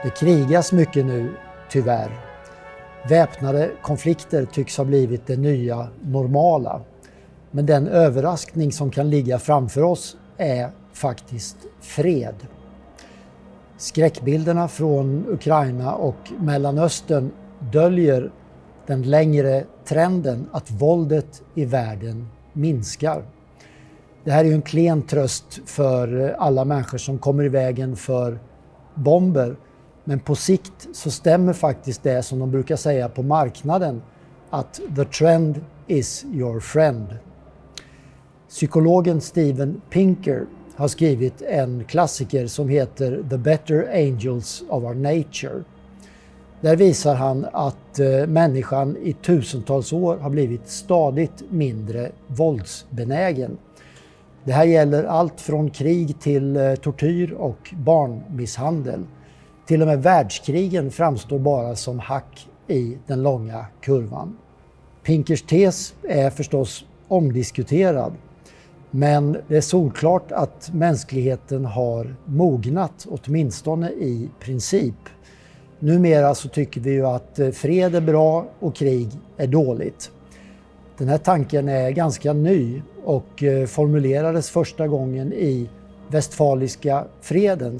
Det krigas mycket nu, tyvärr. Väpnade konflikter tycks ha blivit det nya normala. Men den överraskning som kan ligga framför oss är faktiskt fred. Skräckbilderna från Ukraina och Mellanöstern döljer den längre trenden att våldet i världen minskar. Det här är ju en klen tröst för alla människor som kommer i vägen för bomber. Men på sikt så stämmer faktiskt det som de brukar säga på marknaden, att the trend is your friend. Psykologen Steven Pinker har skrivit en klassiker som heter The Better Angels of Our Nature. Där visar han att människan i tusentals år har blivit stadigt mindre våldsbenägen. Det här gäller allt från krig till tortyr och barnmisshandel. Till och med världskrigen framstår bara som hack i den långa kurvan. Pinkers tes är förstås omdiskuterad, men det är solklart att mänskligheten har mognat, åtminstone i princip. Numera så tycker vi ju att fred är bra och krig är dåligt. Den här tanken är ganska ny och formulerades första gången i Westfaliska freden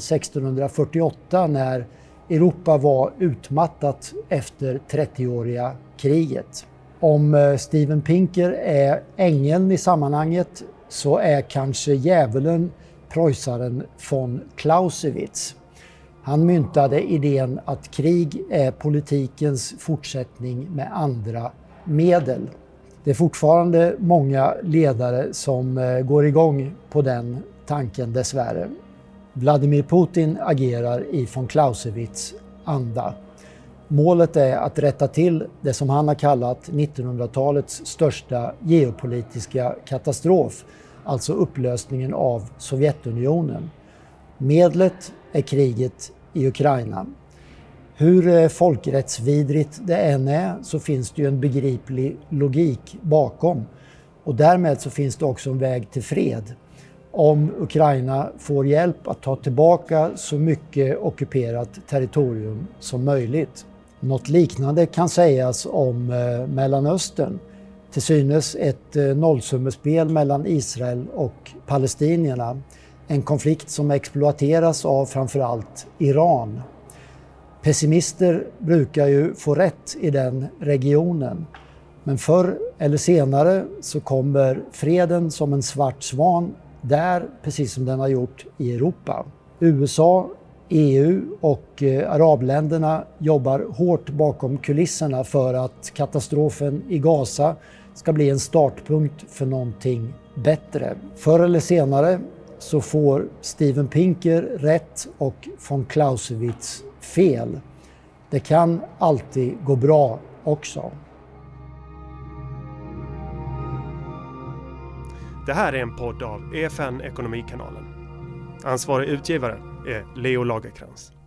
1648 när Europa var utmattat efter 30-åriga kriget. Om Steven Pinker är ängeln i sammanhanget så är kanske djävulen preussaren von Clausewitz. Han myntade idén att krig är politikens fortsättning med andra medel. Det är fortfarande många ledare som går igång på den tanken dessvärre. Vladimir Putin agerar i von Clausewitz anda. Målet är att rätta till det som han har kallat 1900-talets största geopolitiska katastrof, alltså upplösningen av Sovjetunionen. Medlet är kriget i Ukraina. Hur folkrättsvidrigt det än är så finns det ju en begriplig logik bakom. Och därmed så finns det också en väg till fred. Om Ukraina får hjälp att ta tillbaka så mycket ockuperat territorium som möjligt. Något liknande kan sägas om Mellanöstern. Till synes ett nollsummespel mellan Israel och palestinierna. En konflikt som exploateras av framförallt Iran. Pessimister brukar ju få rätt i den regionen. Men förr eller senare så kommer freden som en svart svan där, precis som den har gjort i Europa. USA, EU och arabländerna jobbar hårt bakom kulisserna för att katastrofen i Gaza ska bli en startpunkt för någonting bättre. Förr eller senare så får Steven Pinker rätt och von Clausewitz fel. Det kan alltid gå bra också. Det här är en podd av EFN Ekonomikanalen. Ansvarig utgivare är Leo Lagerkrans.